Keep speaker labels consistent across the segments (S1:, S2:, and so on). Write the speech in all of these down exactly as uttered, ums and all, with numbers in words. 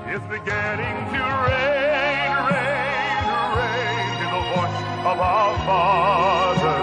S1: It's beginning to rain, rain, rain, in the voice of our Father,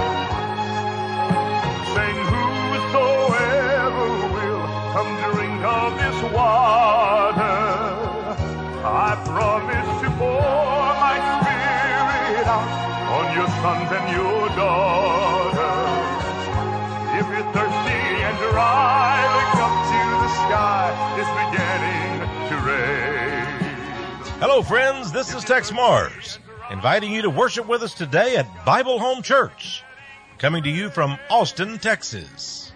S1: saying, whosoever will come drink of this water, I promise to pour my Spirit out on your sons and your daughters. If you're thirsty and dry, look up to the sky. It's beginning to rain.
S2: Hello, friends. This is Tex Mars, inviting you to worship with us today at Bible Home Church, coming to you from Austin, Texas.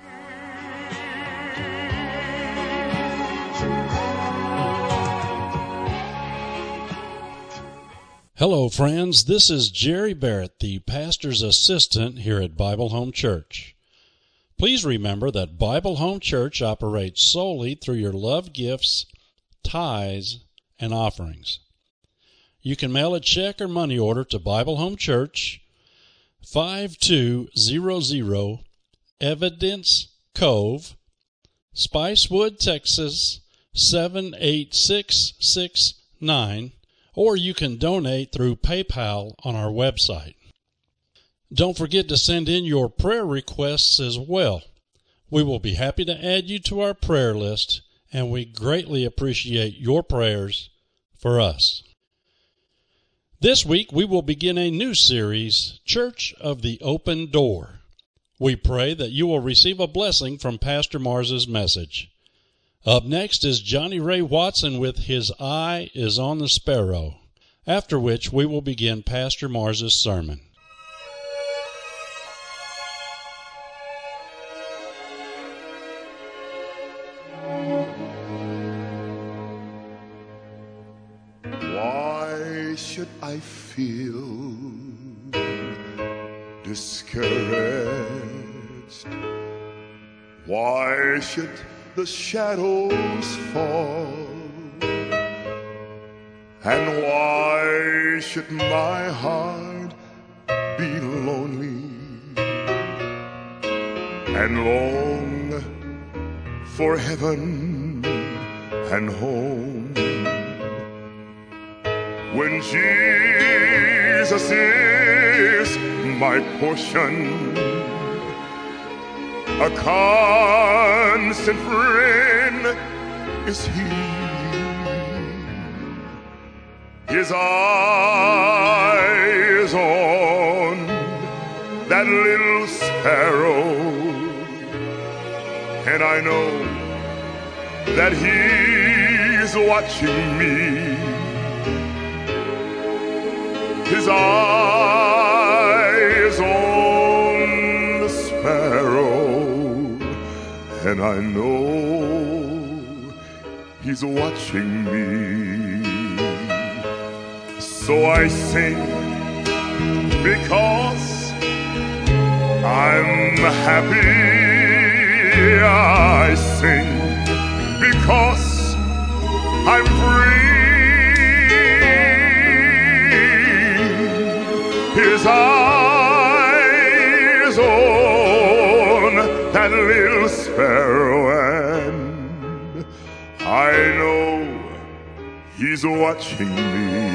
S3: Hello, friends. This is Jerry Barrett, the pastor's assistant here at Bible Home Church. Please remember that Bible Home Church operates solely through your love gifts, tithes, and offerings. You can mail a check or money order to Bible Home Church, five two zero zero Evidence Cove, Spicewood, Texas, seven eight six six nine, or you can donate through PayPal on our website. Don't forget to send in your prayer requests as well. We will be happy to add you to our prayer list, and we greatly appreciate your prayers for us. This week we will begin a new series, Church of the Open Door. We pray that you will receive a blessing from Pastor Mars's message. Up next is Johnny Ray Watson with His Eye is on the Sparrow, after which we will begin Pastor Mars's sermon.
S4: Why should I feel discouraged? Why should the shadows fall? And why should my heart be lonely and long for heaven and home? When Jesus is my portion, a constant friend is He. His eyes on that little sparrow, and I know that He's watching me. His eyes on the sparrow, and I know He's watching me. So I sing because I'm happy. I sing because I'm free. His eyes on that little sparrow, and I know He's watching me.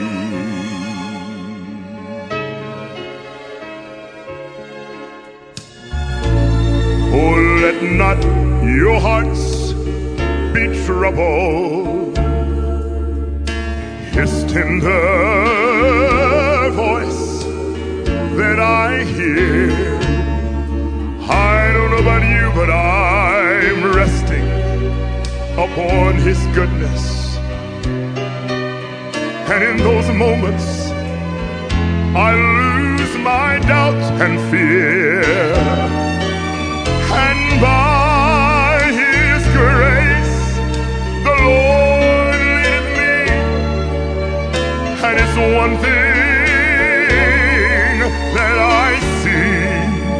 S4: Oh, let not your hearts be troubled. His tender voice that I hear, I don't know about you, but I'm resting upon His goodness. And in those moments I lose my doubt and fear, and by His grace the Lord leadeth me. And it's one thing that I see,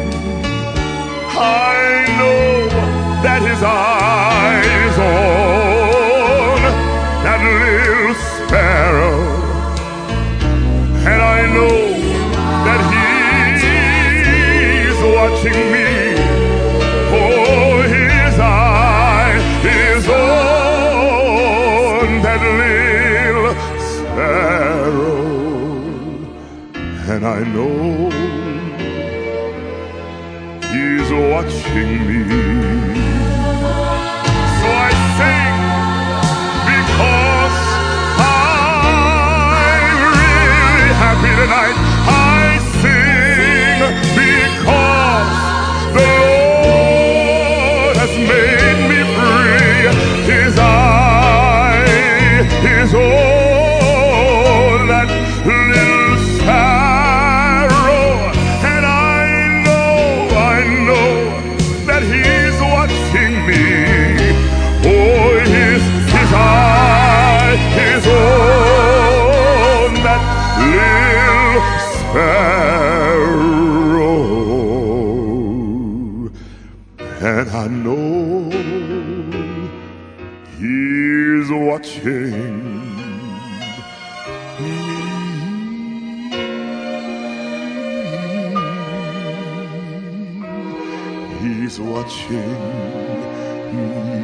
S4: I know that His eyes on that little sparrow, and I know that He's watching me. Oh, His eye is on on that little sparrow, and I know He's watching me. So I sing because I'm really happy tonight. I sing because the Lord has made me free. His eye is on that little sparrow, and I know, I know that He's watching me. Oh, his, his eye is on that little sparrow, and I know He's watching me. He's watching me.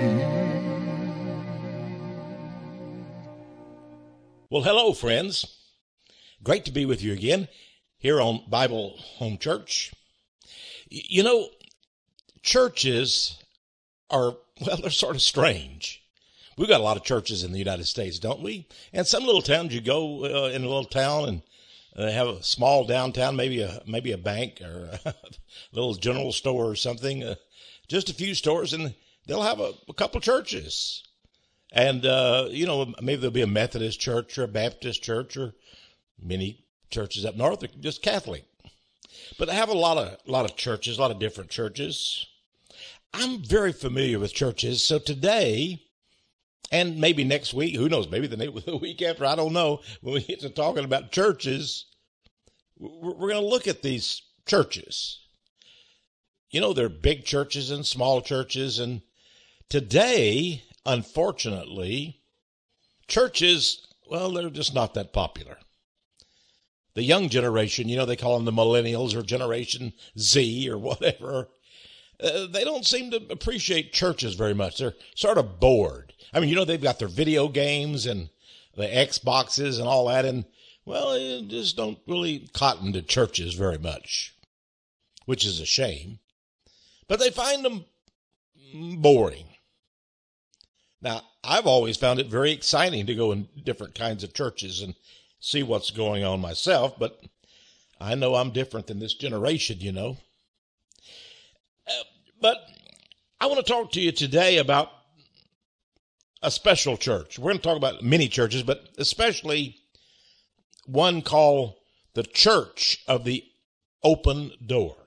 S5: Well, hello, friends. Great to be with you again here on Bible Home Church. You know, churches are, well, they're sort of strange. We've got a lot of churches in the United States, don't we? And some little towns, you go uh, in a little town and they have a small downtown, maybe a maybe a bank or a little general store or something, uh, just a few stores, and they'll have a, a couple churches. And, uh, you know, maybe there'll be a Methodist church or a Baptist church or many churches up north are just Catholic. But they have a lot of, a lot of churches, a lot of different churches. I'm very familiar with churches, so today, and maybe next week, who knows, maybe the week after, I don't know, when we get to talking about churches, we're going to look at these churches. You know, there are big churches and small churches, and today, unfortunately, churches, well, they're just not that popular. The young generation, you know, they call them the millennials or Generation Z or whatever, uh, they don't seem to appreciate churches very much. They're sort of bored. I mean, you know, they've got their video games and the Xboxes and all that, and, well, they just don't really cotton to churches very much, which is a shame. But they find them boring. Now, I've always found it very exciting to go in different kinds of churches and see what's going on myself, but I know I'm different than this generation, you know. Uh, but I want to talk to you today about a special church. We're going to talk about many churches, but especially one called the Church of the Open Door.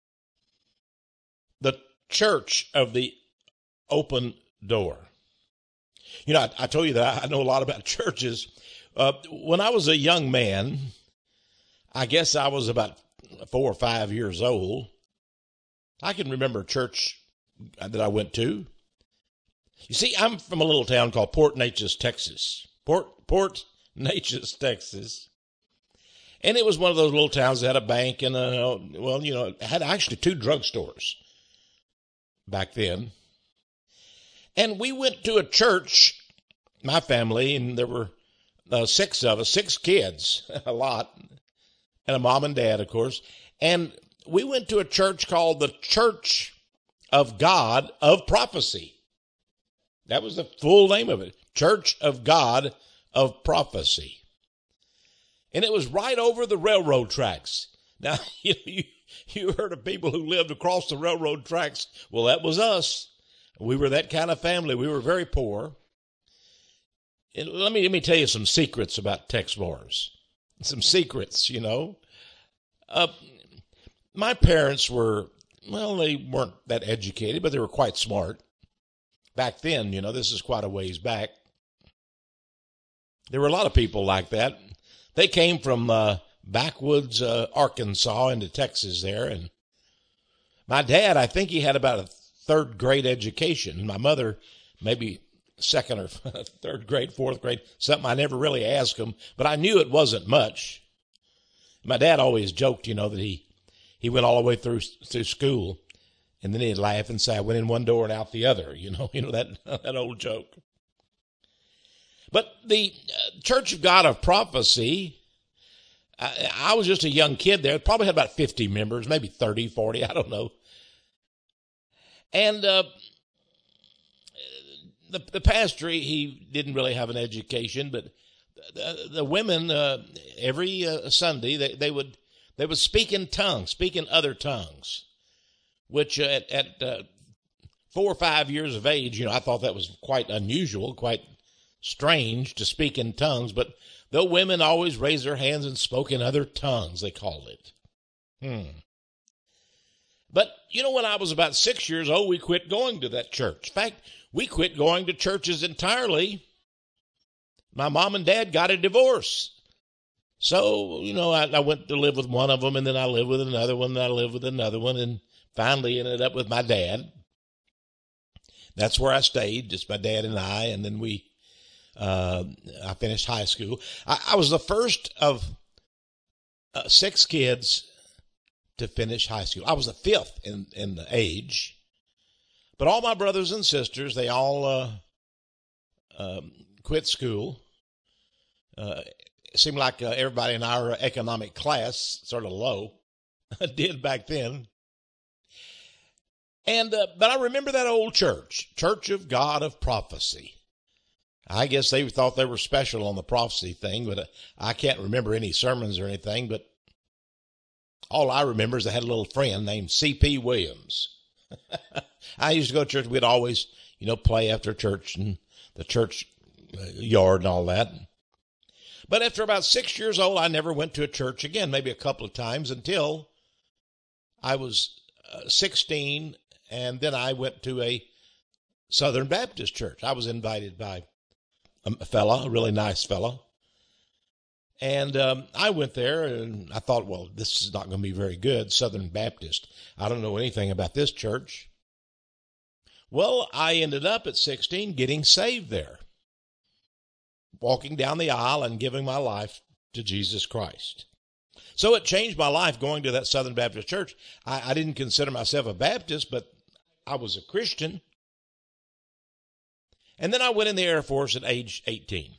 S5: The Church of the Open Door. You know, I, I told you that I know a lot about churches. Uh, when I was a young man, I guess I was about four or five years old, I can remember a church that I went to. You see, I'm from a little town called Port Neches, Texas. Port, Port Neches, Texas. And it was one of those little towns that had a bank and, a, well, you know, it had actually two drugstores back then. And we went to a church, my family, and there were uh, six of us, six kids, a lot, and a mom and dad, of course. And we went to a church called the Church of God of Prophecy. That was the full name of it, Church of God of Prophecy. And it was right over the railroad tracks. Now, you, you, you heard of people who lived across the railroad tracks. Well, that was us. We were that kind of family. We were very poor. And let me let me tell you some secrets about Tex Mars. Some secrets, you know. Uh, my parents were, well, they weren't that educated, but they were quite smart. Back then, you know, this is quite a ways back. There were a lot of people like that. They came from uh, backwoods uh, Arkansas into Texas there. And my dad, I think he had about a third grade education. My mother, maybe second or third grade, fourth grade, something I never really asked him, but I knew it wasn't much. My dad always joked, you know, that he, he went all the way through through school, and then he'd laugh and say, I went in one door and out the other, you know, you know that that old joke. But the uh, Church of God of Prophecy, I, I was just a young kid there. Probably had about fifty members, maybe thirty, forty, I don't know. And uh, the, the pastor, he didn't really have an education, but the, the women, uh, every uh, Sunday, they, they would they would speak in tongues, speak in other tongues, which uh, at, at uh, four or five years of age, you know, I thought that was quite unusual, quite strange to speak in tongues, but the women always raised their hands and spoke in other tongues, they called it. Hmm. But, you know, when I was about six years old, we quit going to that church. In fact, we quit going to churches entirely. My mom and dad got a divorce. So, you know, I, I went to live with one of them, and then I lived with another one, and I lived with another one, and finally ended up with my dad. That's where I stayed, just my dad and I, and then we, uh, I finished high school. I, I was the first of uh, six kids to finish high school. I was the fifth in, in the age, but all my brothers and sisters, they all uh, um, quit school. Uh, it seemed like uh, everybody in our economic class, sort of low, did back then. And uh, but I remember that old church, Church of God of Prophecy. I guess they thought they were special on the prophecy thing, but uh, I can't remember any sermons or anything, but all I remember is I had a little friend named C P Williams. I used to go to church. We'd always, you know, play after church and the church yard and all that. But after about six years old, I never went to a church again, maybe a couple of times until I was uh, sixteen, and then I went to a Southern Baptist church. I was invited by a fella, a really nice fella. And um, I went there, and I thought, well, this is not going to be very good, Southern Baptist. I don't know anything about this church. Well, I ended up at sixteen getting saved there, walking down the aisle and giving my life to Jesus Christ. So it changed my life going to that Southern Baptist church. I, I didn't consider myself a Baptist, but I was a Christian. And then I went in the Air Force at age eighteen.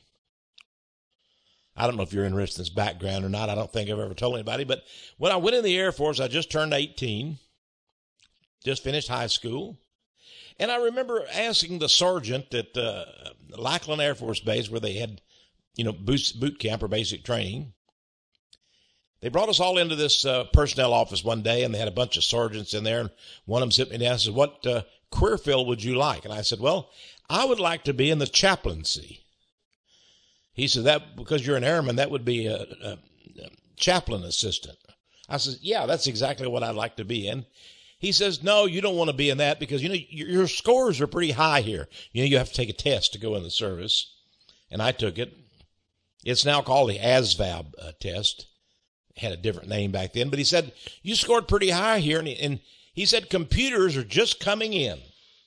S5: I don't know if you're interested in this background or not. I don't think I've ever told anybody. But when I went in the Air Force, I just turned eighteen, just finished high school. And I remember asking the sergeant at uh, Lackland Air Force Base, where they had, you know, boot, boot camp or basic training. They brought us all into this uh, personnel office one day, and they had a bunch of sergeants in there. And one of them sit me down and said, what uh, career field would you like? And I said, well, I would like to be in the chaplaincy. He said, that because you're an airman, that would be a, a, a chaplain assistant. I said, yeah, that's exactly what I'd like to be in. He says, no, you don't want to be in that because, you know, your, your scores are pretty high here. You know, you have to take a test to go in the service. And I took it. It's now called the A S V A B uh, test. It had a different name back then. But he said, you scored pretty high here. And he, and he said, computers are just coming in.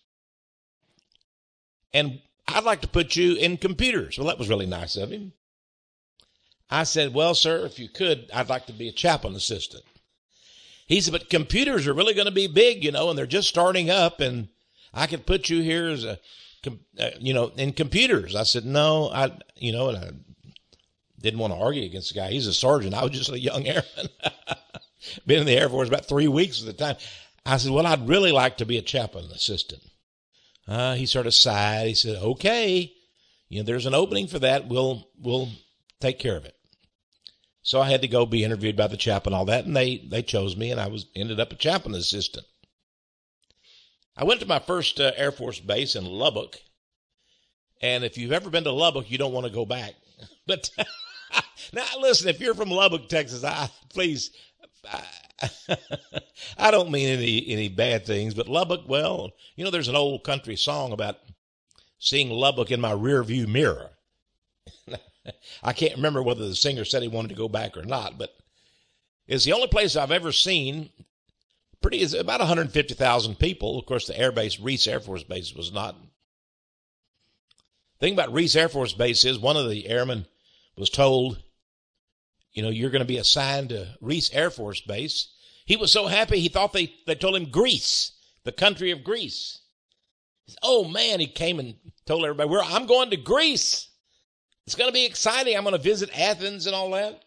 S5: And I'd like to put you in computers. Well, that was really nice of him. I said, well, sir, if you could, I'd like to be a chaplain assistant. He said, but computers are really going to be big, you know, and they're just starting up, and I could put you here as a, uh, you know, in computers. I said, no, I, you know, and I didn't want to argue against the guy. He's a sergeant. I was just a young airman. Been in the Air Force about three weeks at the time. I said, well, I'd really like to be a chaplain assistant. Uh, he sort of sighed. He said, okay, you know, there's an opening for that. We'll, we'll take care of it. So I had to go be interviewed by the chaplain and all that, and they, they chose me, and I was ended up a chaplain assistant. I went to my first uh, Air Force base in Lubbock, and if you've ever been to Lubbock, you don't want to go back. But now, listen, if you're from Lubbock, Texas, I please, I, I don't mean any any bad things, but Lubbock, well, you know, there's an old country song about seeing Lubbock in my rearview mirror. I can't remember whether the singer said he wanted to go back or not, but it's the only place I've ever seen. Pretty, it's about one hundred fifty thousand people. Of course, the air base, Reese Air Force Base, was not. The thing about Reese Air Force Base is one of the airmen was told, you know, you're going to be assigned to Reese Air Force Base. He was so happy he thought they, they told him Greece, the country of Greece. He said, oh, man, he came and told everybody, We're, I'm going to Greece. It's going to be exciting. I'm going to visit Athens and all that.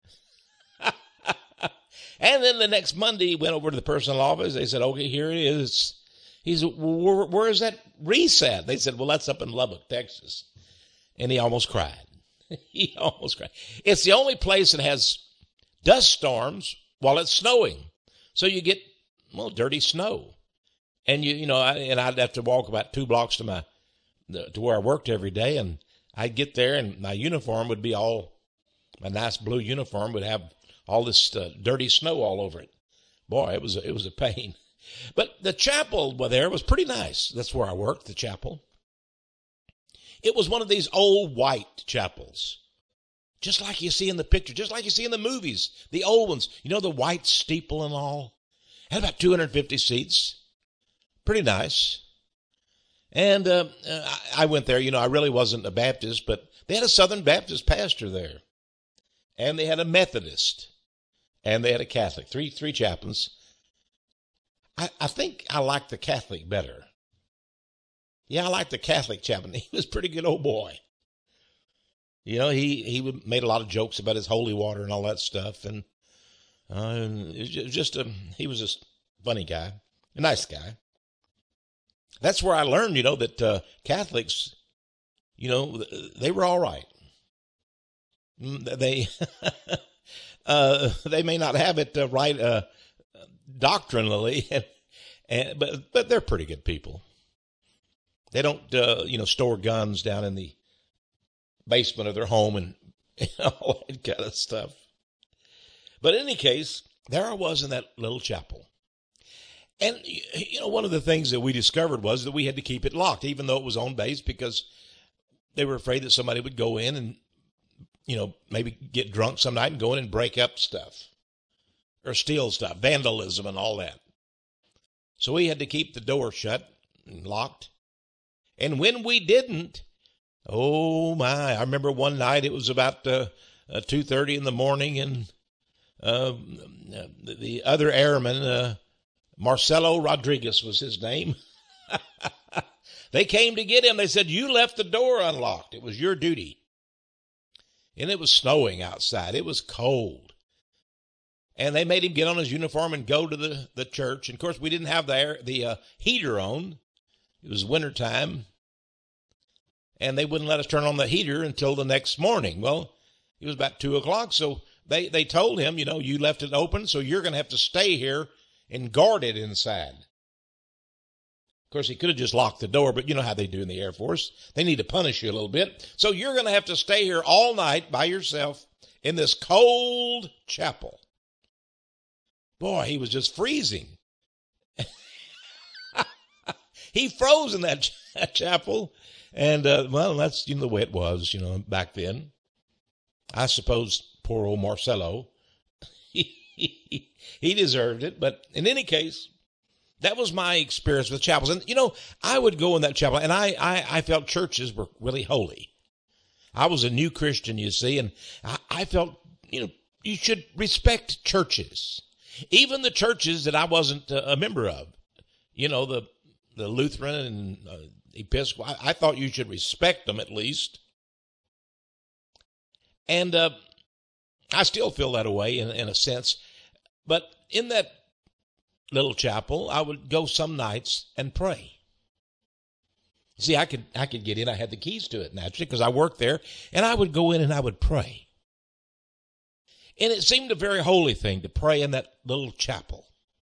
S5: And then the next Monday, he went over to the personal office. They said, okay, here it is. He said, well, where, where is that reset? They said, well, that's up in Lubbock, Texas. And he almost cried. He almost cried. It's the only place that has dust storms while it's snowing. So you get, well, dirty snow. And, you you know, I, and I'd have to walk about two blocks to my to where I worked every day. And I'd get there, and my uniform would be all, my nice blue uniform would have all this uh, dirty snow all over it. Boy, it was a, it was a pain. But the chapel there was pretty nice. That's where I worked, the chapel. It was one of these old white chapels, just like you see in the picture, just like you see in the movies, the old ones. You know, the white steeple and all. Had about two hundred fifty seats. Pretty nice. And uh, I went there. You know, I really wasn't a Baptist, but they had a Southern Baptist pastor there. And they had a Methodist. And they had a Catholic. Three three chaplains. I, I think I liked the Catholic better. Yeah, I liked the Catholic chaplain. He was a pretty good old boy. You know, he, he made a lot of jokes about his holy water and all that stuff. And uh, it was just a, he was a funny guy, a nice guy. That's where I learned, you know, that uh, Catholics, you know, they were all right. They uh, they may not have it uh, right uh, doctrinally, and, and but but they're pretty good people. They don't, uh, you know, store guns down in the basement of their home and, and all that kind of stuff. But in any case, there I was in that little chapel. And, you know, one of the things that we discovered was that we had to keep it locked, even though it was on base, because they were afraid that somebody would go in and, you know, maybe get drunk some night and go in and break up stuff or steal stuff, vandalism and all that. So we had to keep the door shut and locked. And when we didn't, oh my, I remember one night it was about uh, uh, two thirty in the morning, and uh, the other airman, uh, Marcelo Rodriguez was his name. They came to get him. They said, you left the door unlocked. It was your duty. And it was snowing outside. It was cold. And they made him get on his uniform and go to the, the church. And, of course, we didn't have the, air, the uh, heater on. It was wintertime. And they wouldn't let us turn on the heater until the next morning. Well, it was about two o'clock. So they, they told him, you know, you left it open, so you're going to have to stay here and guard it inside. Of course, he could have just locked the door, but you know how they do in the Air Force. They need to punish you a little bit. So you're going to have to stay here all night by yourself in this cold chapel. Boy, he was just freezing. He froze in that, ch- that chapel. And, uh, well, that's, you know, the way it was, you know, back then. I suppose poor old Marcelo, he, he, he deserved it. But in any case, that was my experience with chapels. And, you know, I would go in that chapel, and I, I, I felt churches were really holy. I was a new Christian, you see, and I, I felt, you know, you should respect churches. Even the churches that I wasn't uh, a member of. You know, the the Lutheran and uh, Episcopal, I, I thought you should respect them at least. And uh, I still feel that way in, in a sense. But in that little chapel, I would go some nights and pray. See, I could I could get in. I had the keys to it, naturally, because I worked there. And I would go in and I would pray. And it seemed a very holy thing to pray in that little chapel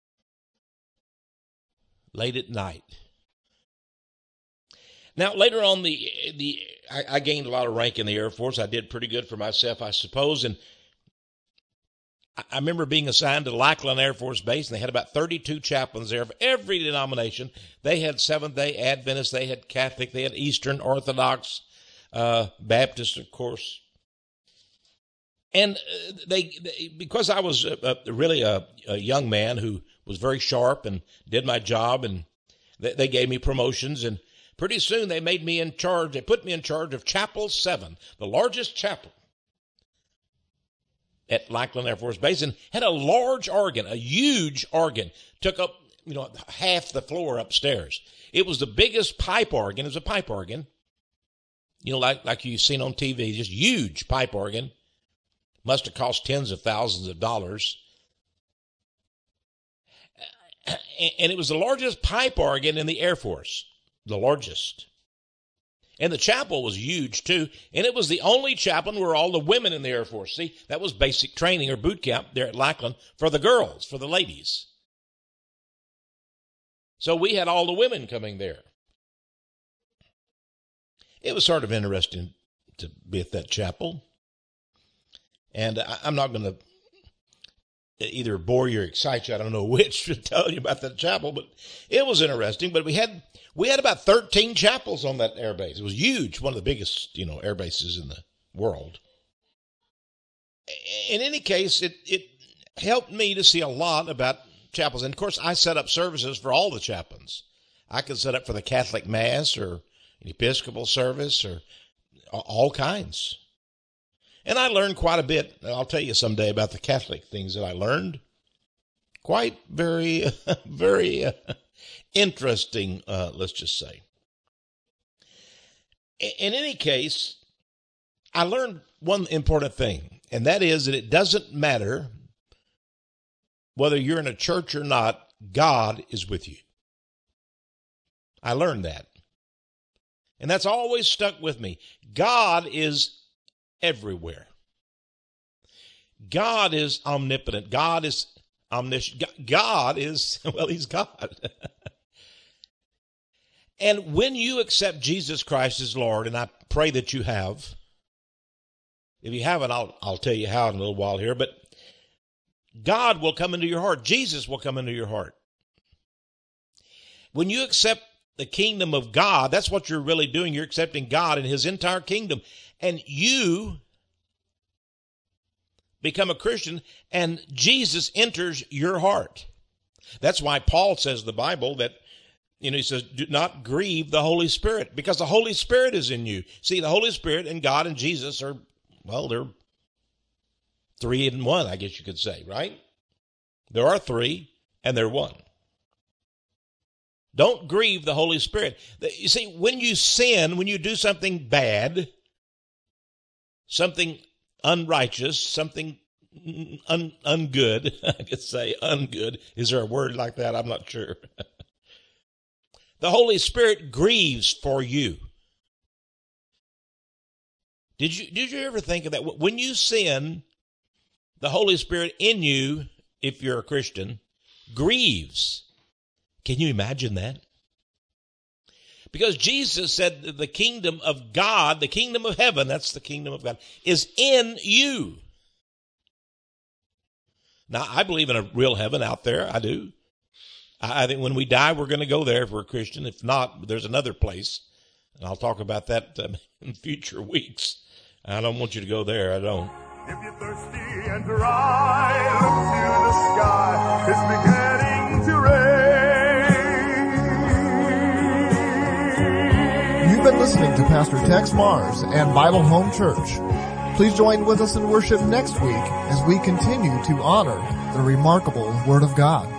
S5: late at night. Now, later on, the the I, I gained a lot of rank in the Air Force. I did pretty good for myself, I suppose. And I, I remember being assigned to Lackland Air Force Base, and they had about thirty-two chaplains there of every denomination. They had Seventh-day Adventists, they had Catholic, they had Eastern Orthodox, uh, Baptist, of course. And they, they, because I was a, a, really a, a young man who was very sharp and did my job, and they, they gave me promotions, and pretty soon they made me in charge. They put me in charge of Chapel seven, the largest chapel at Lackland Air Force Base, and had a large organ, a huge organ, took up, you know, half the floor upstairs. It was the biggest pipe organ. It was a pipe organ. You know, like, like you've seen on T V, just huge pipe organ. Must have cost tens of thousands of dollars. And it was the largest pipe organ in the Air Force. The largest. And the chapel was huge, too. And it was the only chapel where all the women in the Air Force. See, that was basic training or boot camp there at Lackland for the girls, for the ladies. So we had all the women coming there. It was sort of interesting to be at that chapel. And I, I'm not going to either bore you or excite you, I don't know which, to tell you about that chapel, but it was interesting. But we had we had about thirteen chapels on that air base. It was huge, one of the biggest, you know, air bases in the world. In any case, it, it helped me to see a lot about chapels. And, of course, I set up services for all the chaplains. I could set up for the Catholic Mass or an Episcopal service or all kinds. And I learned quite a bit. I'll tell you someday about the Catholic things that I learned. Quite very, very uh, interesting, uh, let's just say. In any case, I learned one important thing, and that is that it doesn't matter whether you're in a church or not, God is with you. I learned that. And that's always stuck with me. God is everywhere. God is omnipotent. God is omniscient. God is, well, he's God. And when you accept Jesus Christ as Lord, and I pray that you have, if you haven't, I'll, I'll tell you how in a little while here, but God will come into your heart. Jesus will come into your heart. When you accept the kingdom of God, that's what you're really doing. You're accepting God and his entire kingdom. And you become a Christian, and Jesus enters your heart. That's why Paul says in the Bible that, you know, he says, do not grieve the Holy Spirit, because the Holy Spirit is in you. See, the Holy Spirit and God and Jesus are, well, they're three in one, I guess you could say, right? There are three, and they're one. Don't grieve the Holy Spirit. You see, when you sin, when you do something bad, something unrighteous, something un, ungood, I could say ungood. Is there a word like that? I'm not sure. The Holy Spirit grieves for you. Did you, did you ever think of that? When you sin, the Holy Spirit in you, if you're a Christian, grieves. Can you imagine that? Because Jesus said that the kingdom of God, the kingdom of heaven, that's the kingdom of God, is in you. Now, I believe in a real heaven out there. I do. I think when we die, we're going to go there if we're a Christian. If not, there's another place. And I'll talk about that um, in future weeks. I don't want you to go there. I don't.
S1: If you're thirsty and dry, look to the sky. It's beginning to rain.
S6: You've been listening to Pastor Tex Mars and Bible Home Church. Please join with us in worship next week as we continue to honor the remarkable Word of God.